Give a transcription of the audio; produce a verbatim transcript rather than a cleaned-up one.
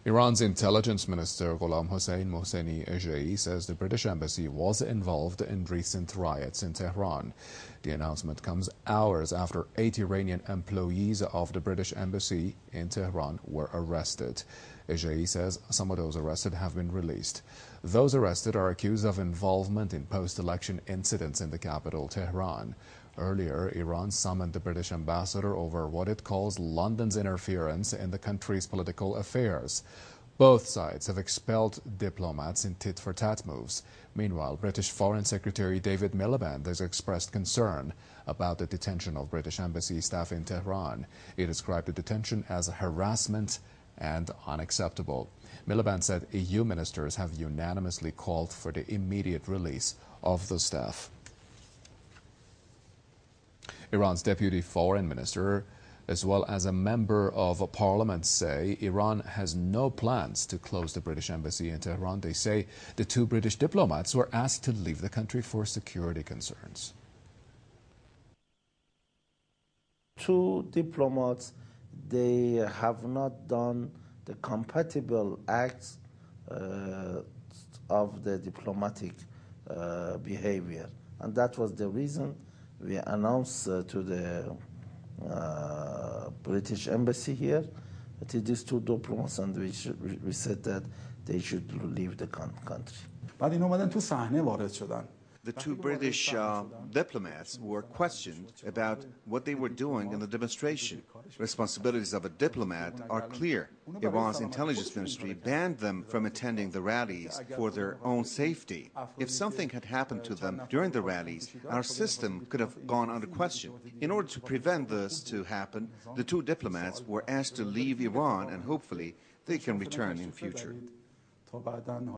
Iran's intelligence minister Ghulam Hossein Mohseni Ejei says the British embassy was involved in recent riots in Tehran. The announcement comes hours after eight Iranian employees of the British embassy in Tehran were arrested. Ejei says some of those arrested have been released. Those arrested are accused of involvement in post-election incidents in the capital, Tehran. Earlier, Iran summoned the British ambassador over what it calls London's interference in the country's political affairs. Both sides have expelled diplomats in tit-for-tat moves. Meanwhile, British Foreign Secretary David Miliband has expressed concern about the detention of British embassy staff in Tehran. He described the detention as harassment and unacceptable. Miliband said E U ministers have unanimously called for the immediate release of the staff. Iran's deputy foreign minister, as well as a member of parliament, say Iran has no plans to close the British embassy in Tehran. They say the two British diplomats were asked to leave the country for security concerns. Two diplomats, they have not done the compatible acts uh, of the diplomatic uh, behavior. And that was the reason we announced uh, to the uh, British embassy here that it is two diplomats, and we, should, we said that they should leave the country. The two British uh, diplomats were questioned about what they were doing in the demonstration. Responsibilities of a diplomat are clear. Iran's intelligence ministry banned them from attending the rallies for their own safety. If something had happened to them during the rallies, our system could have gone under question. In order to prevent this to happen, the two diplomats were asked to leave Iran, and hopefully they can return in future.